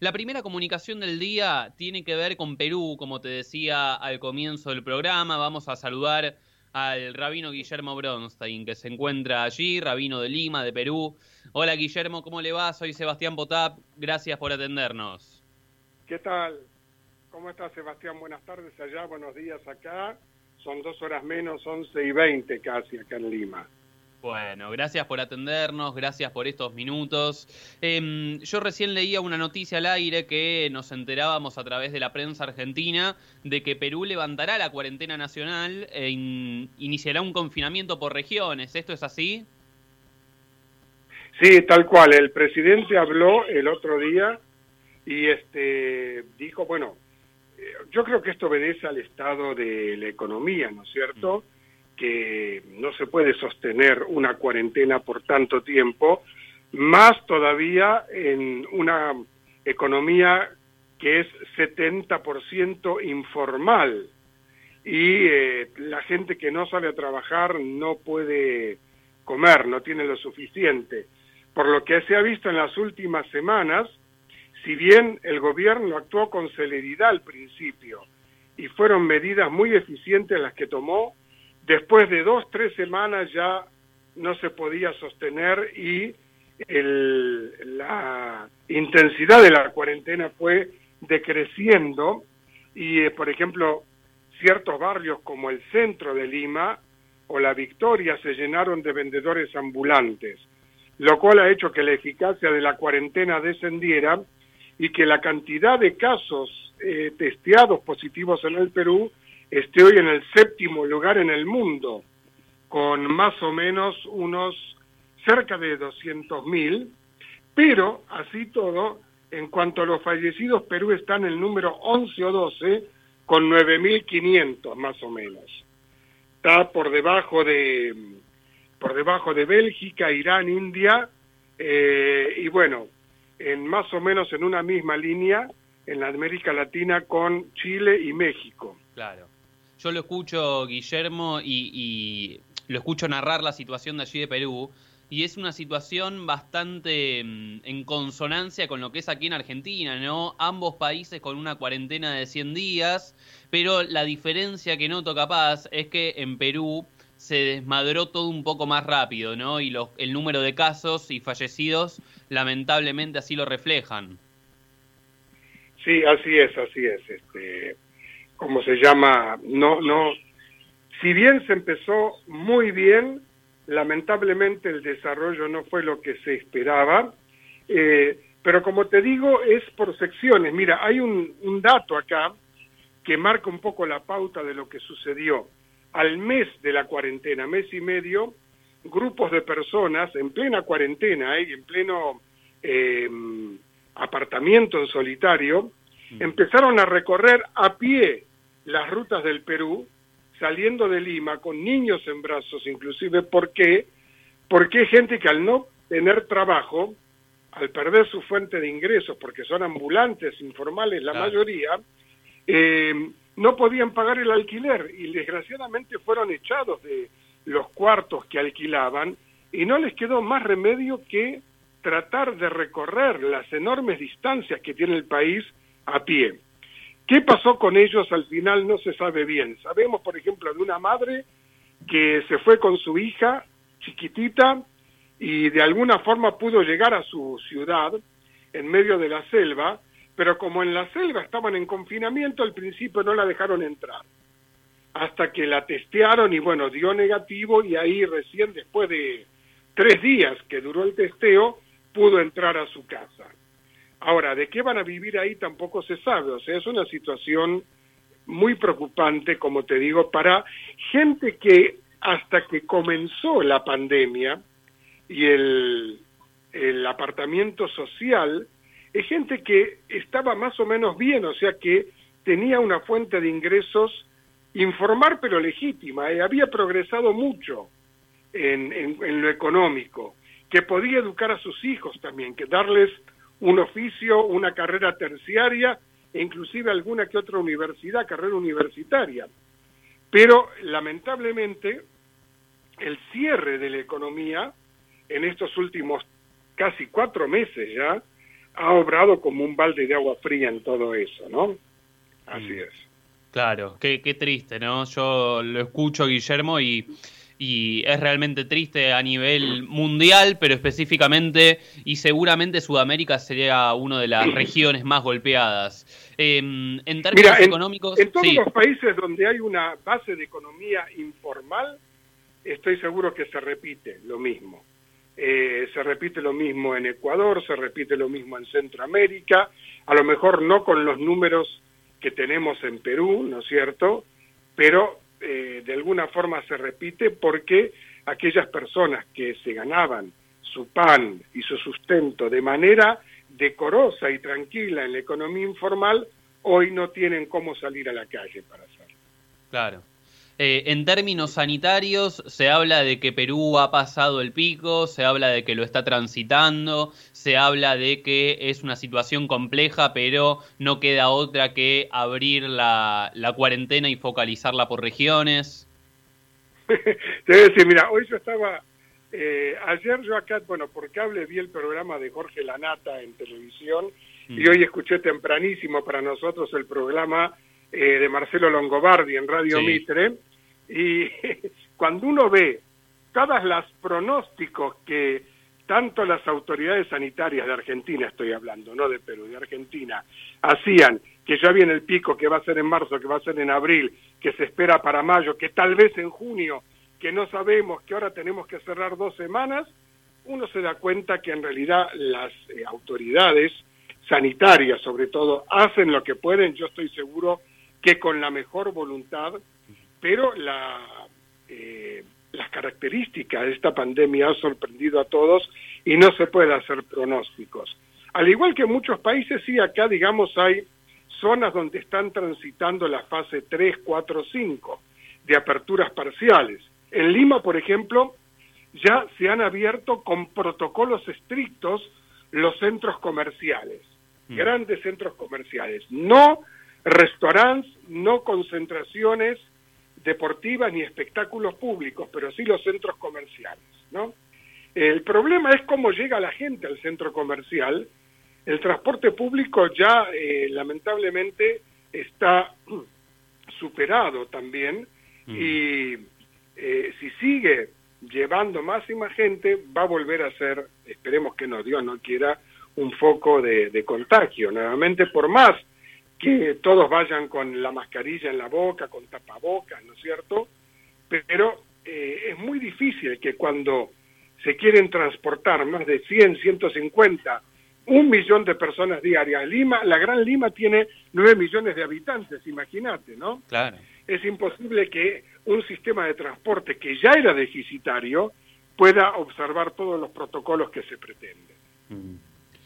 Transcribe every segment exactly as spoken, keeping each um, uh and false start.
La primera comunicación del día tiene que ver con Perú, como te decía al comienzo del programa. Vamos a saludar al rabino Guillermo Bronstein, que se encuentra allí, rabino de Lima, de Perú. Hola Guillermo, ¿cómo le va? Soy Sebastián Potap, gracias por atendernos. ¿Qué tal? ¿Cómo está Sebastián? Buenas tardes allá, buenos días acá. Son dos horas menos, once y veinte casi acá en Lima. Bueno, gracias por atendernos, gracias por estos minutos. Eh, yo recién leía una noticia al aire que nos enterábamos a través de la prensa argentina de que Perú levantará la cuarentena nacional e in, iniciará un confinamiento por regiones. ¿Esto es así? Sí, tal cual. El presidente habló el otro día y este dijo, bueno, yo creo que esto obedece al estado de la economía, ¿no es cierto?, que no se puede sostener una cuarentena por tanto tiempo, más todavía en una economía que es setenta por ciento informal y eh, la gente que no sale a trabajar no puede comer, no tiene lo suficiente. Por lo que se ha visto en las últimas semanas, si bien el gobierno actuó con celeridad al principio y fueron medidas muy eficientes las que tomó, después de dos, tres semanas ya no se podía sostener y el, la intensidad de la cuarentena fue decreciendo y, eh, por ejemplo, ciertos barrios como el centro de Lima o La Victoria se llenaron de vendedores ambulantes, lo cual ha hecho que la eficacia de la cuarentena descendiera y que la cantidad de casos eh, testeados positivos en el Perú esté hoy en el séptimo lugar en el mundo, con más o menos unos cerca de doscientos mil, pero así todo, en cuanto a los fallecidos, Perú está en el número once o doce, con nueve mil quinientos más o menos. Está por debajo de, por debajo de Bélgica, Irán, India, eh, y bueno, en más o menos en una misma línea en la América Latina con Chile y México. Claro. Yo lo escucho, Guillermo, y, y lo escucho narrar la situación de allí de Perú, y es una situación bastante mm, en consonancia con lo que es aquí en Argentina, ¿no? Ambos países con una cuarentena de cien días, pero la diferencia que noto capaz es que en Perú se desmadró todo un poco más rápido, ¿no? Y los, el número de casos y fallecidos lamentablemente así lo reflejan. Sí, así es, así es. Este, ¿cómo se llama? No, no. Si bien se empezó muy bien, lamentablemente el desarrollo no fue lo que se esperaba. Eh, pero como te digo, es por secciones. Mira, hay un, un dato acá que marca un poco la pauta de lo que sucedió. Al mes de la cuarentena, mes y medio, grupos de personas en plena cuarentena y eh, en pleno eh, apartamiento en solitario, mm. empezaron a recorrer a pie las rutas del Perú, saliendo de Lima con niños en brazos inclusive. ¿Por qué? Porque hay gente que al no tener trabajo, al perder su fuente de ingresos, porque son ambulantes, informales la claro. mayoría, eh, no podían pagar el alquiler y desgraciadamente fueron echados de los cuartos que alquilaban y no les quedó más remedio que tratar de recorrer las enormes distancias que tiene el país a pie. ¿Qué pasó con ellos al final? No se sabe bien. Sabemos, por ejemplo, de una madre que se fue con su hija chiquitita y de alguna forma pudo llegar a su ciudad en medio de la selva, pero como en la selva estaban en confinamiento, al principio no la dejaron entrar, hasta que la testearon y bueno, dio negativo y ahí recién después de tres días que duró el testeo, pudo entrar a su casa. Ahora, ¿de qué van a vivir ahí? Tampoco se sabe, o sea, es una situación muy preocupante, como te digo, para gente que hasta que comenzó la pandemia y el, el apartamiento social, es gente que estaba más o menos bien, o sea que tenía una fuente de ingresos informal pero legítima, eh, había progresado mucho en, en, en lo económico, que podía educar a sus hijos también, que darles un oficio, una carrera terciaria, e inclusive alguna que otra universidad, carrera universitaria. Pero lamentablemente el cierre de la economía en estos últimos casi cuatro meses ya ha obrado como un balde de agua fría en todo eso, ¿no? Así mm. es. Claro, qué, qué triste, ¿no? Yo lo escucho, Guillermo, y, y es realmente triste a nivel mundial, pero específicamente, y seguramente Sudamérica sería una de las regiones más golpeadas. Eh, en términos Mira, en, económicos... en todos sí. los países donde hay una base de economía informal, estoy seguro que se repite lo mismo. Eh, se repite lo mismo en Ecuador, se repite lo mismo en Centroamérica, a lo mejor no con los números que tenemos en Perú, ¿no es cierto?, pero eh, de alguna forma se repite porque aquellas personas que se ganaban su pan y su sustento de manera decorosa y tranquila en la economía informal, hoy no tienen cómo salir a la calle para hacerlo. Claro. Eh, en términos sanitarios, se habla de que Perú ha pasado el pico, se habla de que lo está transitando, se habla de que es una situación compleja, pero no queda otra que abrir la, la cuarentena y focalizarla por regiones. Te voy a decir, mira, hoy yo estaba, eh, ayer yo acá, bueno, por cable vi el programa de Jorge Lanata en televisión, mm. y hoy escuché tempranísimo para nosotros el programa Eh, de Marcelo Longobardi en Radio sí. Mitre, y cuando uno ve todas las pronósticos que tanto las autoridades sanitarias de Argentina, estoy hablando, no de Perú, de Argentina, hacían, que ya viene el pico, que va a ser en marzo, que va a ser en abril, que se espera para mayo, que tal vez en junio, que no sabemos, que ahora tenemos que cerrar dos semanas, uno se da cuenta que en realidad las eh, autoridades sanitarias, sobre todo, hacen lo que pueden, yo estoy seguro que con la mejor voluntad, pero la, eh, las características de esta pandemia han sorprendido a todos y no se puede hacer pronósticos. Al igual que en muchos países, sí, acá, digamos, hay zonas donde están transitando la fase tres, cuatro, cinco de aperturas parciales. En Lima, por ejemplo, ya se han abierto con protocolos estrictos los centros comerciales, mm. grandes centros comerciales, no restaurantes, no concentraciones deportivas ni espectáculos públicos, pero sí los centros comerciales, ¿no? El problema es cómo llega la gente al centro comercial. El transporte público ya eh, lamentablemente está superado también, mm. y eh, si sigue llevando más y más gente, va a volver a ser, esperemos que no, Dios no quiera, un foco de, de contagio. Nuevamente, por más que todos vayan con la mascarilla en la boca, con tapabocas, ¿no es cierto? Pero eh, es muy difícil que cuando se quieren transportar más de cien, ciento cincuenta, un millón de personas diarias. Lima, la Gran Lima tiene nueve millones de habitantes, imagínate, ¿no? Claro. Es imposible que un sistema de transporte que ya era deficitario pueda observar todos los protocolos que se pretenden. Mm.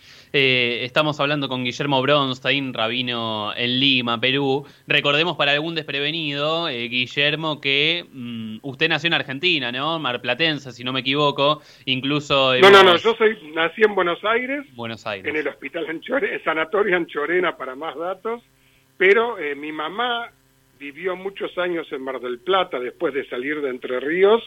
Eh, estamos hablando con Guillermo Bronstein, rabino en Lima, Perú. Recordemos para algún desprevenido, eh, Guillermo, que mmm, usted nació en Argentina, ¿no? Marplatense, si no me equivoco. Incluso hemos... No, no, no, yo soy, nací en Buenos Aires, Buenos Aires. en el hospital Anchorena, el sanatorio Anchorena para más datos, pero eh, mi mamá vivió muchos años en Mar del Plata después de salir de Entre Ríos,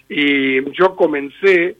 y yo comencé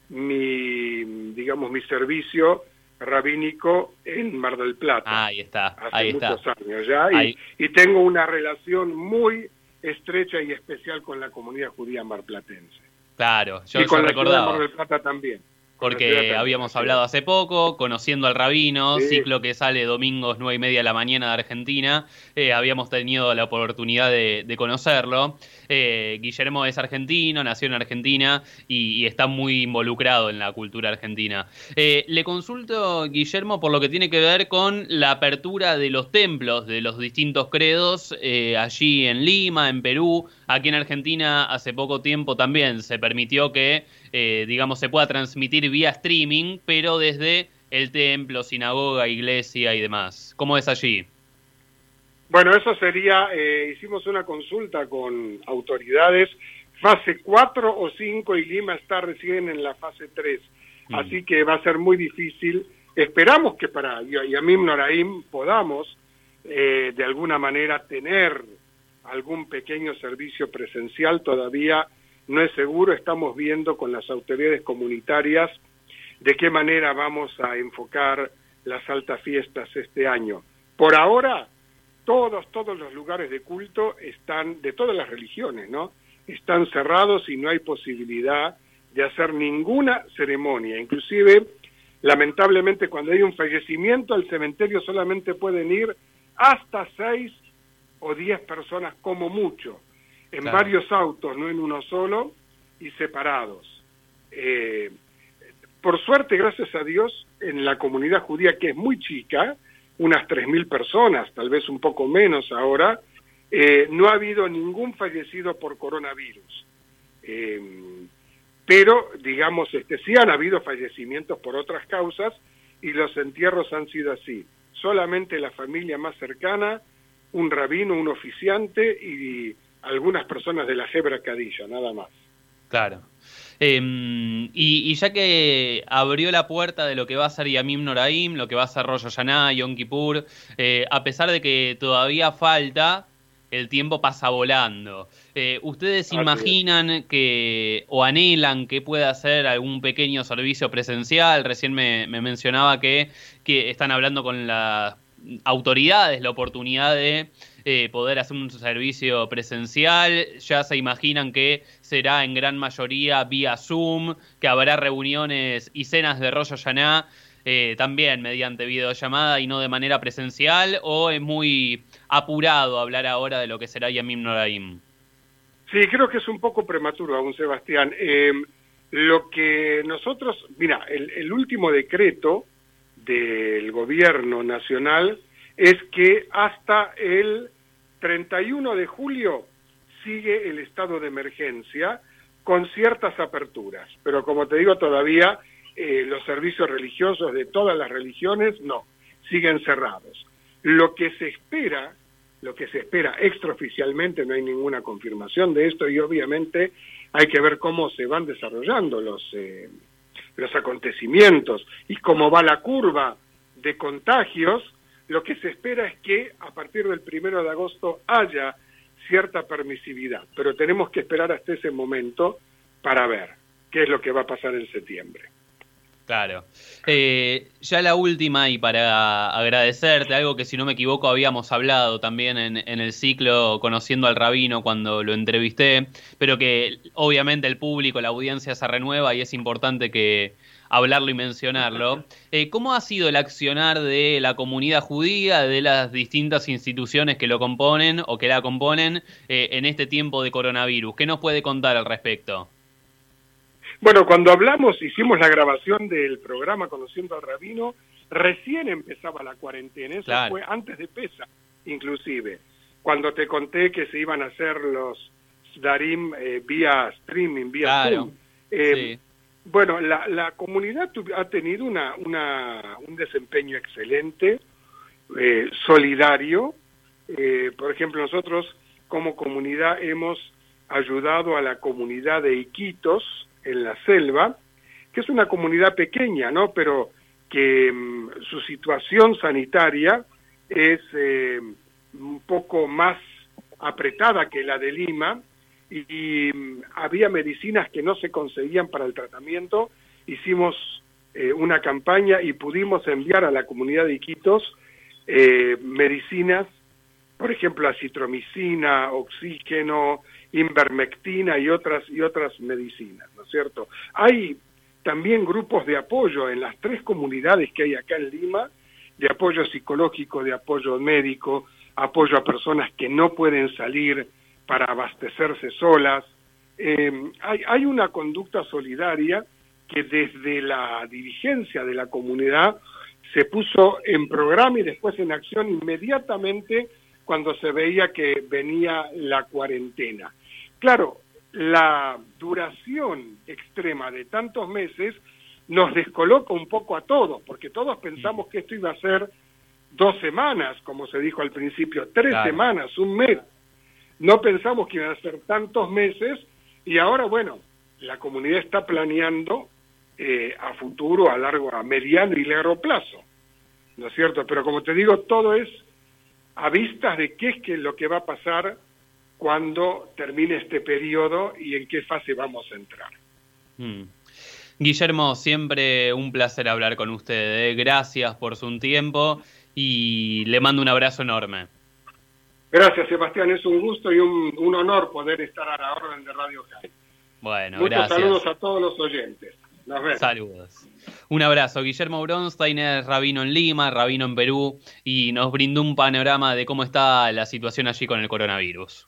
mi, digamos, mi servicio rabínico en Mar del Plata. Ah, ahí está, hace ahí muchos está. años ya, y, y tengo una relación muy estrecha y especial con la comunidad judía marplatense. Claro, yo, y con yo la recordaba. ciudad de Mar del Plata también. Porque habíamos hablado hace poco, conociendo al rabino, sí. ciclo que sale domingos nueve y media de la mañana de Argentina, eh, habíamos tenido la oportunidad de, de conocerlo. Eh, Guillermo es argentino, nació en Argentina y, y está muy involucrado en la cultura argentina. Eh, le consulto, Guillermo, por lo que tiene que ver con la apertura de los templos de los distintos credos, eh, allí en Lima, en Perú. Aquí en Argentina hace poco tiempo también se permitió que Eh, digamos, se pueda transmitir vía streaming, pero desde el templo, sinagoga, iglesia y demás. ¿Cómo es allí? Bueno, eso sería, eh, hicimos una consulta con autoridades, fase cuatro o cinco, y Lima está recién en la fase tres, mm. así que va a ser muy difícil. Esperamos que para Yamim Noraim podamos, eh, de alguna manera, tener algún pequeño servicio presencial. Todavía no es seguro, estamos viendo con las autoridades comunitarias de qué manera vamos a enfocar las altas fiestas este año. Por ahora, todos, todos los lugares de culto están, de todas las religiones, ¿no? Están cerrados y no hay posibilidad de hacer ninguna ceremonia. Inclusive, lamentablemente, cuando hay un fallecimiento, al cementerio solamente pueden ir hasta seis o diez personas como mucho, en claro. varios autos, no en uno solo, y separados. Eh, por suerte, gracias a Dios, en la comunidad judía, que es muy chica, unas tres mil personas, tal vez un poco menos ahora, eh, no ha habido ningún fallecido por coronavirus. Eh, pero, digamos, este, sí han habido fallecimientos por otras causas y los entierros han sido así. Solamente la familia más cercana, un rabino, un oficiante y algunas personas de la Hebra Kadisha, nada más. Claro. Eh, y, y ya que abrió la puerta de lo que va a ser Yamim Noraim, lo que va a ser Rosh Hashanah, Yom Kippur, eh, a pesar de que todavía falta, el tiempo pasa volando. Eh, ¿Ustedes Así imaginan es. que o anhelan que pueda hacer algún pequeño servicio presencial? Recién me, me mencionaba que, que están hablando con las autoridades la oportunidad de eh, poder hacer un servicio presencial. Ya se imaginan que será en gran mayoría vía Zoom, que habrá reuniones y cenas de Rosh Hashanah eh, también mediante videollamada y no de manera presencial, o es muy apurado hablar ahora de lo que será Yamim Noraim. Sí, creo que es un poco prematuro aún, Sebastián. Eh, lo que nosotros, mira, el, el último decreto del gobierno nacional es que hasta el treinta y uno de julio sigue el estado de emergencia con ciertas aperturas, pero como te digo, todavía eh, los servicios religiosos de todas las religiones no, siguen cerrados. Lo que se espera, lo que se espera extraoficialmente, no hay ninguna confirmación de esto y obviamente hay que ver cómo se van desarrollando los eh, los acontecimientos y cómo va la curva de contagios. Lo que se espera es que a partir del primero de agosto haya cierta permisividad, pero tenemos que esperar hasta ese momento para ver qué es lo que va a pasar en septiembre. Claro. Eh, ya la última, y para agradecerte, algo que si no me equivoco habíamos hablado también en, en el ciclo Conociendo al Rabino cuando lo entrevisté, pero que obviamente el público, la audiencia se renueva y es importante que hablarlo y mencionarlo. Eh, ¿Cómo ha sido el accionar de la comunidad judía, de las distintas instituciones que lo componen o que la componen eh, en este tiempo de coronavirus? ¿Qué nos puede contar al respecto? Bueno, cuando hablamos, hicimos la grabación del programa Conociendo al Rabino, recién empezaba la cuarentena, eso claro. fue antes de Pesach, inclusive, cuando te conté que se iban a hacer los Sdarim eh, vía streaming, vía claro. Zoom. Eh, sí. Bueno, la, la comunidad ha tenido una, una, un desempeño excelente, eh, solidario. Eh, por ejemplo, nosotros como comunidad hemos ayudado a la comunidad de Iquitos, en la selva, que es una comunidad pequeña, ¿no? Pero que um, su situación sanitaria es eh, un poco más apretada que la de Lima y, y um, había medicinas que no se conseguían para el tratamiento. Hicimos eh, una campaña y pudimos enviar a la comunidad de Iquitos eh, medicinas, por ejemplo, acitromicina, oxígeno, invermectina y otras y otras medicinas, ¿no es cierto? Hay también grupos de apoyo en las tres comunidades que hay acá en Lima, de apoyo psicológico, de apoyo médico, apoyo a personas que no pueden salir para abastecerse solas. Eh, hay, hay una conducta solidaria que desde la dirigencia de la comunidad se puso en programa y después en acción inmediatamente cuando se veía que venía la cuarentena. Claro, la duración extrema de tantos meses nos descoloca un poco a todos, porque todos pensamos que esto iba a ser dos semanas, como se dijo al principio, tres claro. semanas, un mes. No pensamos que iban a ser tantos meses, y ahora, bueno, la comunidad está planeando eh, a futuro, a largo, a mediano y largo plazo, ¿no es cierto? Pero como te digo, todo es a vistas de qué es que lo que va a pasar cuando termine este periodo y en qué fase vamos a entrar. Mm. Guillermo, siempre un placer hablar con usted. ¿eh? Gracias por su tiempo y le mando un abrazo enorme. Gracias, Sebastián. Es un gusto y un, un honor poder estar a la orden de Radio Jai. Bueno, Muchos gracias. saludos a todos los oyentes. Nos vemos. Saludos. Un abrazo. Guillermo Bronstein es rabino en Lima, rabino en Perú, y nos brindó un panorama de cómo está la situación allí con el coronavirus.